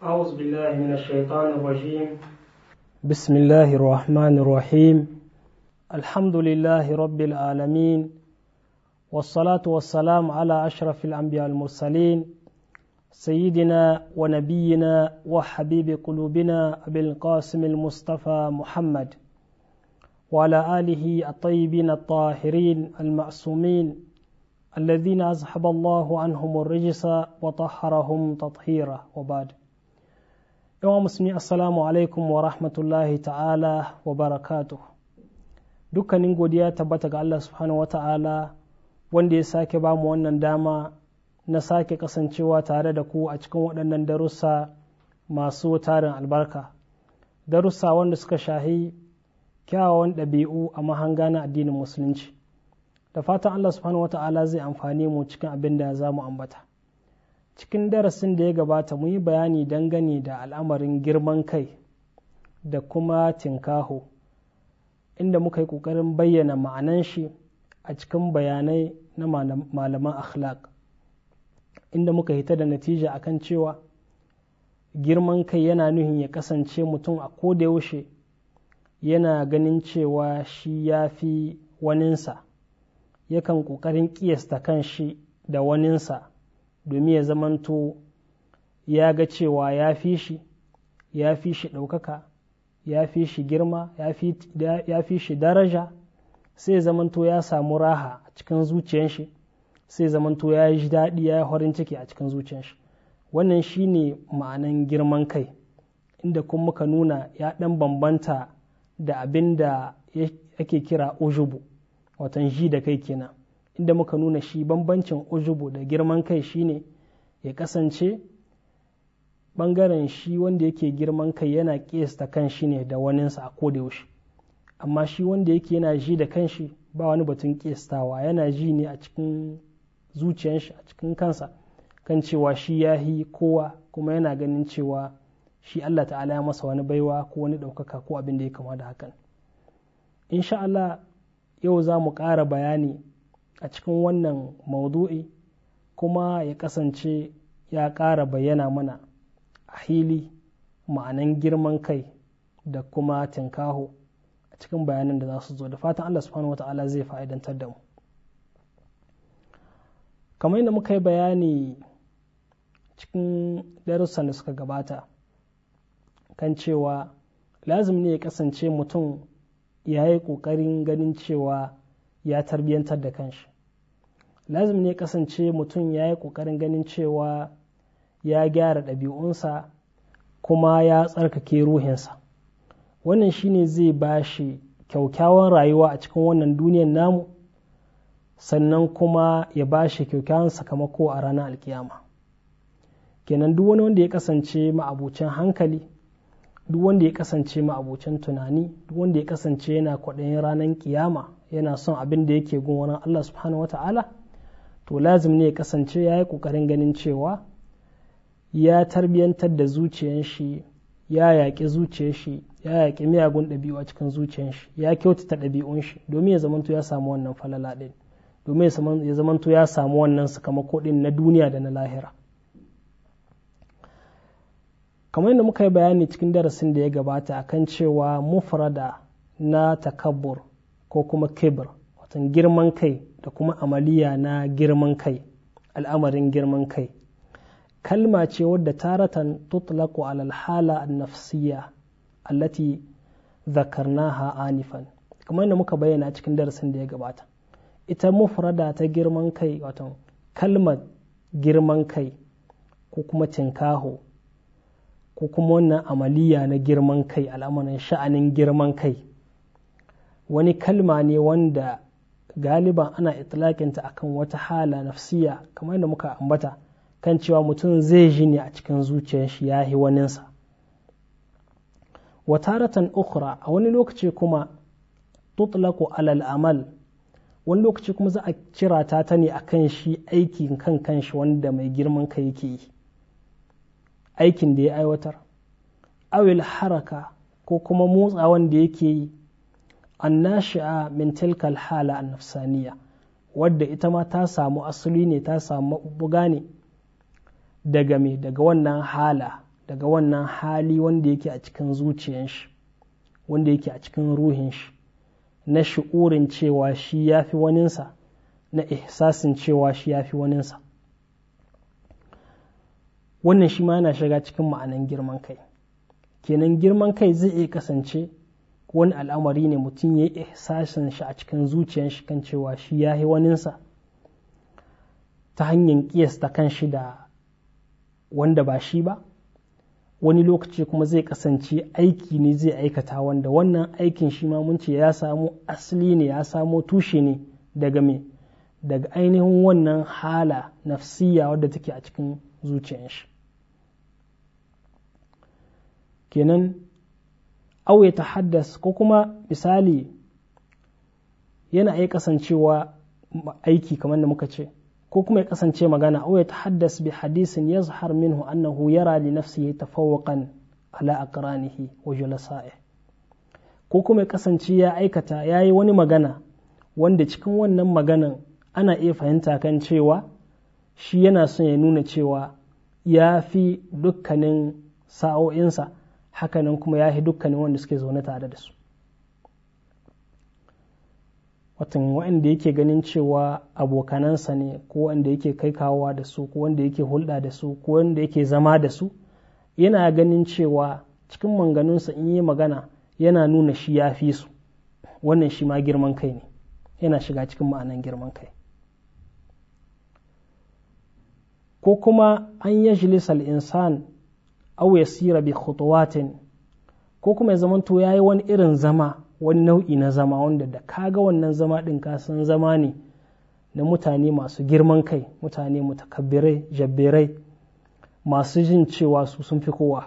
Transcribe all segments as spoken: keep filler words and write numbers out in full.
أعوذ بالله من الشيطان الرجيم بسم الله الرحمن الرحيم الحمد لله رب العالمين والصلاة والسلام على أشرف الأنبياء المرسلين سيدنا ونبينا وحبيب قلوبنا أبي القاسم المصطفى محمد وعلى آله الطيبين الطاهرين المعصومين الذين أذهب الله عنهم الرجس وطهرهم تطهيرا وبعد. yawan musulmi assalamu alaikum wa rahmatullahi ta'ala wa barakatuh. Dukkanin godiya tabbata ga Allah subhanahu wa ta'ala wanda ya sake ba mu wannan dama na sake kasancewa tare da ku a cikin waɗannan darussa masu tarin albarka, darussa wanda suka shahi kyawawan ɗabi'u a mahanga na addinin musulunci. Da fatan Allah subhanahu wa ta'ala zai amfani mu cikin abin da za mu ambata. Cikin darasin da ya gabata mu yi bayani dangane da al'amarin girman kai da kuma tinkaho, inda muka yi ƙoƙarin bayyana ma'anan shi a cikin bayanai na malaman akhlaq, inda muka hita da natija akan cewa girman kai yana nuhin ya kasance mutum a koda yaushe yana ganin cewa shi ya fi waninsa, yakan ƙoƙarin ƙiyasta kan shi da waninsa domin ya zamanto ya ga cewa ya fi shi ya fi shi ɗaukaka, ya fi shi girma, ya fi shi daraja, sai zamanto ya samu raha a cikin zuciyar shi, sai zamanto ya yi daɗi, ya yi horin ciki a cikin zuciyar shi. Wannan shi ne ma'anan girman kai, inda kuma muka nuna ya ɗan bambanta da abin da ake kira ujubu, watan ji da kai kenan. Inda muka nuna shi bambancin ujubu da girman kai shine ya kasance ɓangaren shi wanda yake girman kai yana ƙiyasta kan shi ne da waninsa a koda yaushe, amma shi wanda yake yana ji da kan shi ba wani batun ƙiyastawa, yana ji ne a cikin zuciyar shi, a cikin kansa, kan cewa shi ya yi kowa, kuma yana ganin cewa shi Allah ta'ala ya masa wani baiwa ko wani ɗaukaka ko abin da ya kama da hakan. Insha Allah yau za mu ƙara bayani a cikin wannan maudu'i, kuma ya kasance ya ƙara bayyana mana a hili ma'anan girman kai da kuma tinkaho a cikin bayanan da za su zo. Da fatan Allah subhanahu wa ta'ala zai fa'idantar da mu. Kamar yadda muka yi bayani cikin darussan da suka gabata kan cewa lazim ne ya kasance mutum ya yi ƙoƙarin ganin cewa ya tarbiyyantar da kanshi. Lazim ne kasance mutum ya yi ƙoƙarin ganin cewa ya gyara ɗabi'unsa kuma ya tsarkake ruhinsa. Wannan shine zai ba shi kyaukyawan rayuwa a cikin wannan duniyar namu, sannan kuma ya ba shi kyaukyawan sakamako a ranar alkiyama. Kenan duk wani wanda ya kasance ma'abucin hankali, duk wanda ya kasance ma'abucin tunani, duk wanda ya kasance yana kwaɗayin ranar kiyama, yana son abin da yake gun wani Allah subhanahu wa ta'ala, to lazim ne ya kasance ya yi ƙoƙarin ganin cewa ya tarbiyyantar da zuciyar shi, ya yaƙi zuciyar shi, ya yaƙi miyagun ɗabi'u a cikin zuciyar shi, ya kyautata ɗabi'un shi domin ya zamanto ya samu wannan falala ɗin, domin ya zamanto ya samu wannan sakamako ɗin na duniya da na lahira. Kamar yadda muka yi bayani cikin darasin da ya gabata akan cewa mufrada na takabbur ko kuma kibir, watan girman kai da kuma amaliya na girman kai, al'amarin girman kai, kalma ce wadda taratan tutlaqu alal hala an-nafsiyya allati zakarnaha anifan. Kamar yadda muka bayyana cikin darasin da ya gabata, ita mufrada ta girman kai, watan kalmar girman kai ko kuma tinkaho ko kuma wannan amaliya na girman kai, al'amarin sha'anin girman kai, wani kalma ne wanda galiban ana itlaƙinta akan wata hala nafsiya, kamar yadda muka ambata kan cewa mutum zai ji ne a cikin zuciyar shi ya yi waninsa. Wataratan ukhra, a wani lokaci kuma tutlaqu alal amal, wani lokaci kuma za a kira ta ta ne akan shi aikin kan kanshi wanda mai girman kai yake yi, aikin da ya aiwatar, awil haraka ko kuma motsawan da yake yi, annashi'a min tilkal hala an-nafsaniya, wadda ita ma ta samu asali ne, ta samu buga ne daga me daga wannan hala daga wannan hali wanda yake a cikin zuciyar shi, wanda yake a cikin ruhin shi, na shi'urin cewa shi ya fi waninsa, na ihsasin cewa shi ya fi waninsa. Wannan shi ma yana shiga cikin ma'anan girman kai. Kenan girman kai zai iya kasance wani al'amari ne mutum ya yi ihsasin shi a cikin zuciyar shi kan cewa shi ya fi waninsa, ta hanyar kiyasta kan shi da wanda ba shi ba. Wani lokaci kuma zai kasance aiki ne zai aikata, wanda wannan aikin shi ma mun ce ya samu asali ne, ya samu tushe ne daga me daga ainihin wannan hala nafsiya wadda take a cikin zuciyar shi. Kenan au ya tahaddas, ko kuma misali yana iya kasancewa aiki kamar da muka ce, ko kuma ya kasance magana, au ya tahaddas bi hadisin yazhar minhu annahu yara li nafsihi tafawuqan ala aqranihi wa julasa'i, ko kuma ya kasance ya aikata yayi wani magana wanda cikin wannan maganan ana iya fahimta kan cewa shi yana son ya nuna cewa ya fi dukkanin sa'o'insa, hakanan kuma ya fi dukkanin wanda suke zaune tare da su. Watan wanda yake ganin cewa abokanansa ne, ko wanda yake kai kawowa da su, ko wanda yake hulɗa da su, ko wanda yake zama da su, yana ganin cewa cikin manganunsa in yi magana yana nuna shi ya fi su. Wannan shi ma girman kai ne, yana shiga cikin ma'anan girman kai. Ko kuma an yajlisa al-insan aw yasira bi khutuwatin, ko kuma ya zamanto yayi wani irin zama, wani nau'i na zama wanda da kaga wannan zama din ka san zama ne na mutane masu girman kai, mutane mutakabbirai, jabbirai, masu jin cewa su sun fi kowa.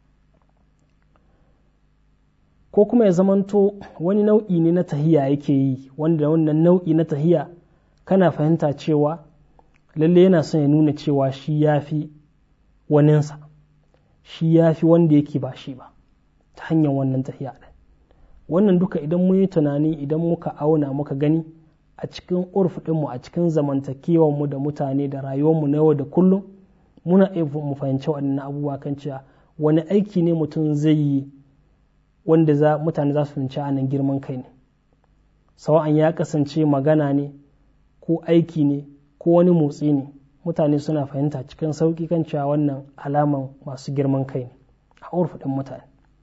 Ko kuma ya zamanto wani nau'i ne na tahiya yake yi, wanda wannan nau'i na tahiya kana fahimta cewa lalle yana son ya nuna cewa shi ya fi waninsa, shi ya fi wanda yake ba shi ba, ta hanyar wannan tahiya ɗin. Wannan duka idan mun yi tunani, idan muka auna muka gani a cikin urf ɗinmu, a cikin zamantakewarmu da mutane da rayuwarmu na yau da kullum, muna iya mu fahimci waɗannan abubuwa kan cewa wani aiki ne mutum zai yi wanda za mutane za su fahimci a nan girman kai ne. Sawa'an ya kasance magana ne, ko aiki ne, ko wani motsi ne, mutane suna fahimta cikin sauƙi kan cewa wannan alaman masu girman kai ne a urf ɗin mutane.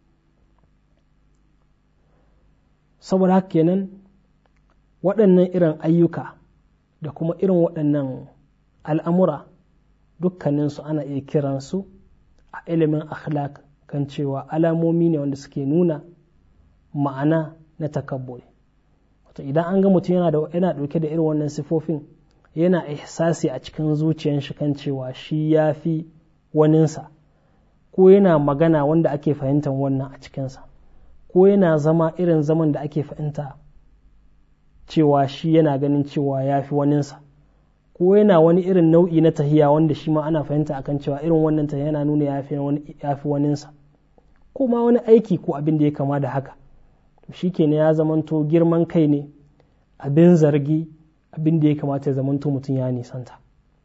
Saboda haka kenan waɗannan irin ayyuka da kuma irin waɗannan al'amura dukkaninsu ana iya kiransu a ilimin akhlaq kan cewa alamomi ne wanda suke nuna ma'ana na takabburi. Wato idan an ga mutum yana da yana ɗauke da irin wannan sifofin, yana ihsasi a cikin zuciyar shi kan cewa shi ya fi waninsa, ko yana magana wanda ake fahimtar wannan a cikinsa, ko yana zama irin zaman da ake fahimta cewa shi yana ganin cewa ya fi waninsa, ko yana wani irin nau'i na tahiya wanda shi ma ana fahimta akan cewa irin wannan tahiya yana nuna ya fi waninsa, ko ma wani aiki ko abin da ya kama da haka, to shi kenan ya zamanto girman kai ne, abin zargi, abin da ya kamata ya zamanto mutum ya nisanta.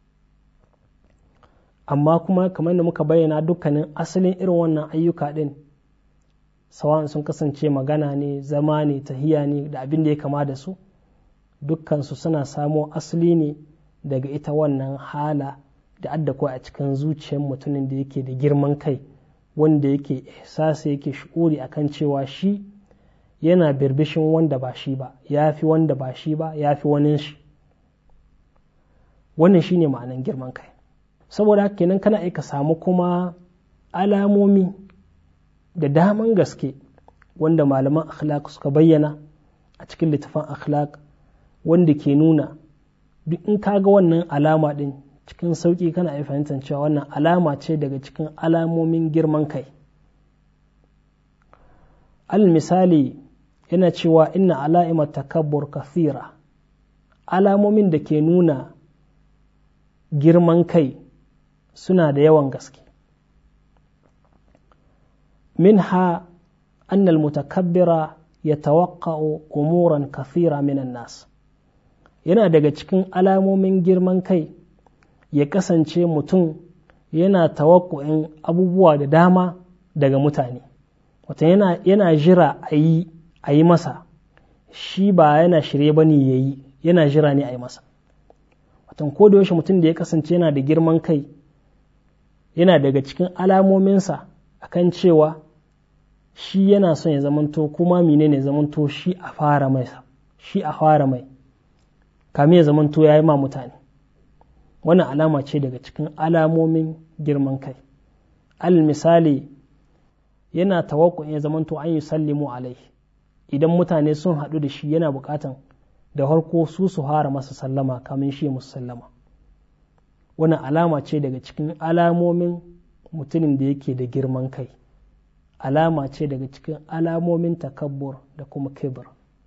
Amma kuma kamar da muka bayyana, dukkanin asalin irin wannan ayyuka ɗin, sawan sun kasance magana ne, zama ne, tahiya ne da abin da ya kama da su, dukkansu suna samo asali ne daga ita wannan hala da adda ko a cikin zuciyar mutumin da yake da girman kai, wanda yake ihsasi, yake shu'uri akan cewa shi yana birbishin wanda ba shi ba, ya fi wanda ba shi ba, ya fi wanin shi. Wannan shi ne ma'anan girman kai. Saboda haka kenan kana aika samu kuma alamomi da daman gaske wanda malaman akhlaq suka bayyana a cikin littafin akhlaq, wanda ke nuna duk in kaga wannan alama din cikin sauki kana iya fahimtar cewa wannan alama ce daga cikin alamomin girman kai. Al misali yana cewa inna ala'imat takabbur kathira, alamomin da ke nuna girman kai suna da yawan gaske. Minha anna al-mutakabbira yatawaqqa'u umuran kathira minan nas, yana daga cikin alamomin girman kai ya kasance mutum yana tawakkuin abubuwa da dama daga mutane, wata yana, yana jira a yi a yi masa, shi ba yana shirye ba ne ya yi, yana jira ne a yi masa. Watan ko da yaushe mutum da ya kasance yana da girman kai, yana daga cikin alamominsa akan cewa shi yana son ya zamanto kuma mine ne zamanto shi a fara mai shi a fara mai kamin ya zamanto ya yi ma mutane. Wannan alama ce daga cikin alamomin girman kai. Al misali, yana tawakkun ya zamanto an yi sallimu alaihi, idan mutane sun haɗu da shi yana buƙatan da harko su su fara masa sallama kamin shi musu sallama. Wannan alama ce daga cikin alamomin mutumin da yake da girman kai, alama ce daga cikin alamomin takabbur da kuma kibir.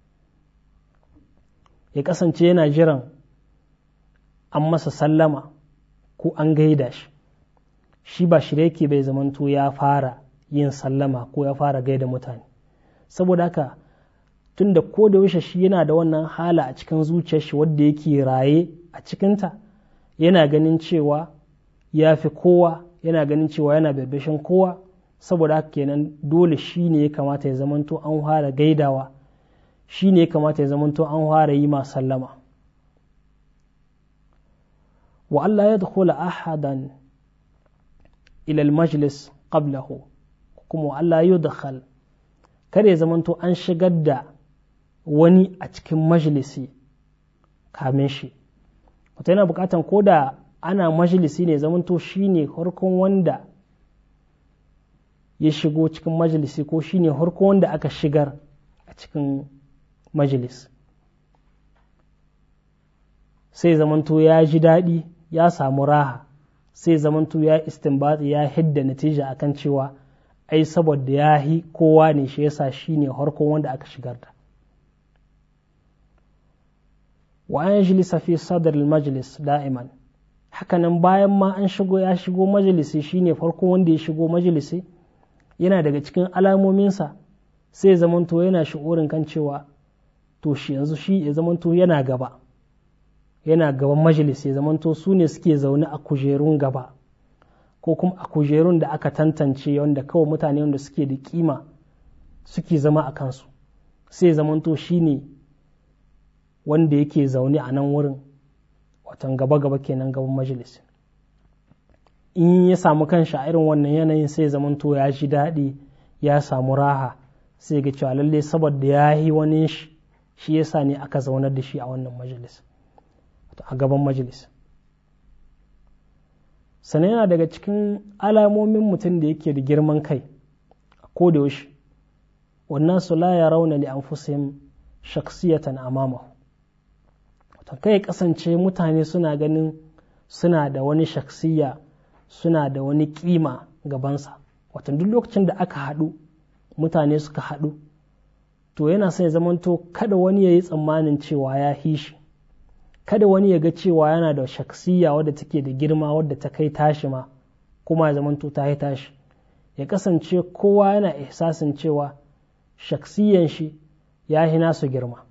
Ya kasance yana jiran an masa sallama ko an gaida shi, shi ba shirye yake bai zamanto ya fara yin sallama ko ya fara gaida mutane. Saboda haka tunda ko da yaushe shi yana da wannan hala a cikin zuciyar shi wadda yake raye a cikinta, yana ganin cewa ya fi kowa, yana ganin cewa yana birbishin kowa. Saboda haka kenan dole shi ne ya kamata ya zamanto an fara gaidawa, shi ne ya kamata ya zamanto an fara yi ma sallama. Wa Allah ya dukula ahadan ilal majlis qablahu, kuma Allah ya dukhal, kada ya zamanto an shigar da wani a cikin majalisi kamin shi. Wata yana bukatan ko da ana majalisi ne zamanto shi ne harkon wanda ya shigo cikin majalisi, ko shi ne harkon wanda aka shigar a cikin majalis, sai zamanto ya ji daɗi, ya samu raha, sai zamanto ya istinbati, ya hidda natija akan cewa ai saboda ya hi kowa ne shi yasa shi ne harkon wanda aka shigar da. Wa an yajlisa fi sadr al-majlis da'iman, hakanan bayan ma an shigo ya shigo majalisi, shine farko wanda ya shigo majalisi, yana daga cikin alamominsa sai zamanto yana shi'urin kan cewa to shi yanzu shi ya zamanto yana gaba, yana gaban majalisi, ya zamanto su ne suke zaune a kujerun gaba, ko kuma a kujerun da aka tantance wanda kawai mutane wanda suke da kima suke zama a kansu, sai zamanto shi ne wanda yake zaune a nan wurin, watan gaba-gaba kenan gaban majalis. In ya samu kanshi a irin wannan yanayin sai zamanto ya ji daɗi, ya samu raha, sai ga cewa lalle saboda ya yi wani shi shi yasa ne aka zaunar da shi a wannan majalis, a gaban majalis. Sannan yana daga cikin alamomin mutum da yake da girman kai a koda yaushe, wannan su la ya rauna li anfusihim shakhsiyatan amamahu, kai kasance mutane suna ganin suna da wani shaksiya, suna da wani kima gabansa. Watan duk lokacin da aka haɗu, mutane suka haɗu, to yana son ya zamanto kada wani ya yi tsammanin cewa ya hishi, kada wani ya ga cewa yana da shaksiya wadda take da girma, wadda ta kai tashi ma kuma ya zamanto ta yi tashi. Ya kasance kowa yana ihsasin cewa shaksiyan shi ya hi nasu girma.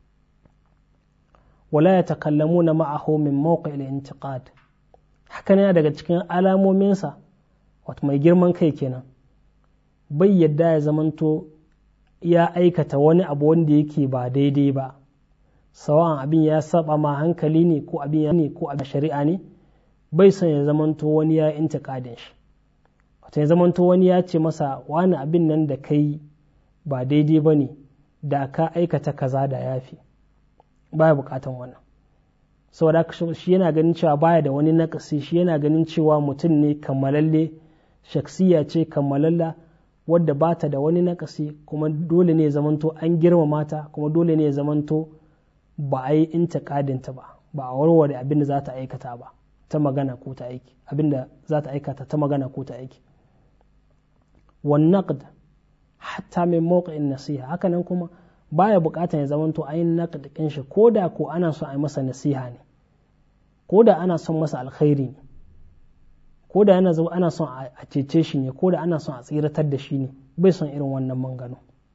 Wala ya takallamuna ma'ahu min mawqi' al-intiqad, hakan yana daga cikin alamominsa, wato mai girman kai kenan, bai yadda ya zamanto ya aikata wani abu wanda yake ba daidai ba, sawan abin ya saba ma hankali ne ko abin ya ne ko abin shari'a ne, bai son ya zamanto wani ya intiqadin shi, wato ya zamanto wani ya ce masa wani abin nan da kai ba daidai ba ne, da ka aikata kaza da yafi. Baya bukatan wannan, saboda shi yana ganin cewa baya da wani nakasi, shi yana ganin cewa mutum ne kammalalle, shaksiya ce kammalalla wadda ba ta da wani nakasi, kuma dole ne zamanto an girmama ta, kuma dole ne zamanto ba a yi intiqadinta ba, ba a warware abin da za ta aikata ba ta magana ko ta aiki, abin da za ta aikata ta magana ko ta aiki. Wan naqd hatta min mawqi'in nasiha, hakanan kuma baya bukatan ya zamanto ayin naqdikin shi, ko da ko ana son a yi masa nasiha ne, ko da ana son masa alkhairi ne, ko da yana zama ana son a cece shi ne, ko da ana son a tsiratar da shi ne, bai son irin wannan mangano.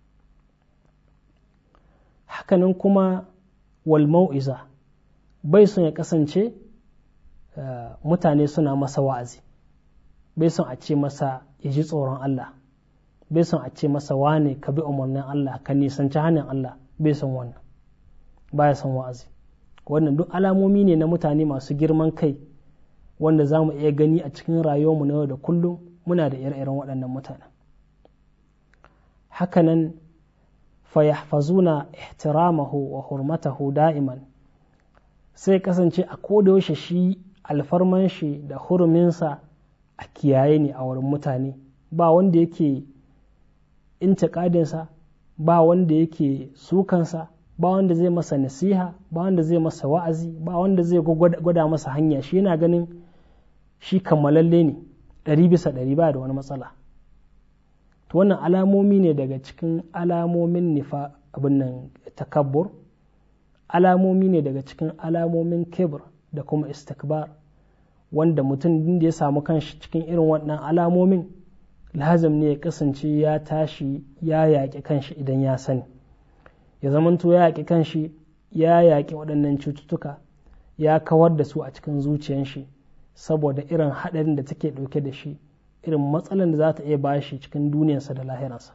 Hakanan kuma wal mau'iza, bai son ya kasance mutane suna masa wa'azi, bai son a ce masa ya ji tsoron Allah, bai son a ce masa wane ka bi umarnin Allah ka nisanci hannun Allah, bai son wannan, baya son wa'azi. Wannan duk alamomi ne na mutane masu girman kai wanda za mu iya gani a cikin rayuwarmu na yau da kullum. Muna da ire-iren waɗannan mutanen. Hakanan fayahfazuna ihtiramahu wa hurmatahu da'iman, sai kasance a kodayaushe shi alfarman shi da huruminsa a kiyaye ne a wurin mutane, ba wanda yake intiƙadinsa, ba wanda yake sukansa, ba wanda zai masa nasiha, ba wanda zai masa wa'azi, ba wanda zai gwada masa hanya. Shi yana ganin shi kammalalle ne ɗari bisa ɗari, ba da wani matsala. To wannan alamomi ne daga cikin alamomin nifa abin nan takabbur, alamomi ne daga cikin alamomin kibr da kuma istikbar, wanda mutum da ya samu kanshi cikin irin waɗannan alamomin lazim ne ya kasance ya tashi ya yaƙi kanshi idan ya sani, ya zamanto ya yaƙi kanshi, ya yaƙi waɗannan cututtuka, ya kawar da su a cikin zuciyar shi, saboda irin haɗarin da take ɗauke da shi, irin matsalan da za ta iya bashi cikin duniyarsa da lahiransa.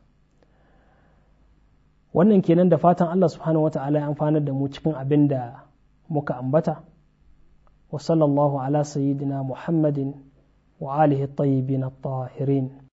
Wannan kenan, da fatan Allah subhanahu wa ta'ala ya amfanar da mu cikin abin da muka ambata. Wa sallallahu ala sayyidina Muhammadin wa alihi at-tayyibin at-tahirin.